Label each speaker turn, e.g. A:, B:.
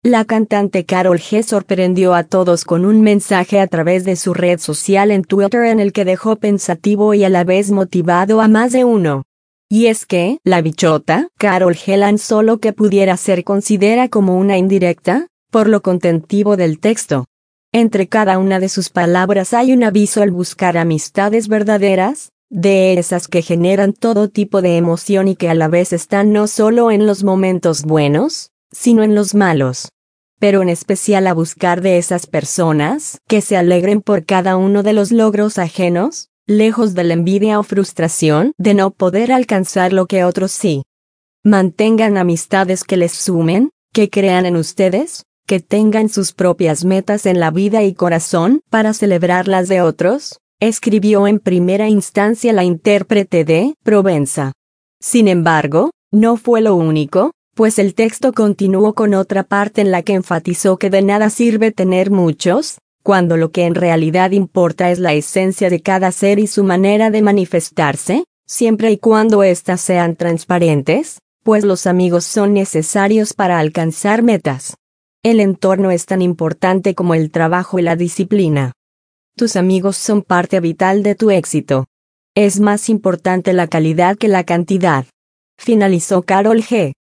A: La cantante Karol G sorprendió a todos con un mensaje a través de su red social en Twitter en el que dejó pensativo y a la vez motivado a más de uno. Y es que, la bichota, Karol G lanzó lo que pudiera ser considera como una indirecta, por lo contentivo del texto. Entre cada una de sus palabras hay un aviso al buscar amistades verdaderas, de esas que generan todo tipo de emoción y que a la vez están no solo en los momentos buenos, sino en los malos. Pero en especial a buscar de esas personas que se alegren por cada uno de los logros ajenos, lejos de la envidia o frustración de no poder alcanzar lo que otros sí. Mantengan amistades que les sumen, que crean en ustedes, que tengan sus propias metas en la vida y corazón para celebrar las de otros, escribió en primera instancia la intérprete de Provenza. Sin embargo, no fue lo único, pues el texto continuó con otra parte en la que enfatizó que de nada sirve tener muchos, cuando lo que en realidad importa es la esencia de cada ser y su manera de manifestarse, siempre y cuando éstas sean transparentes, pues los amigos son necesarios para alcanzar metas. El entorno es tan importante como el trabajo y la disciplina. Tus amigos son parte vital de tu éxito. Es más importante la calidad que la cantidad. Finalizó Karol G.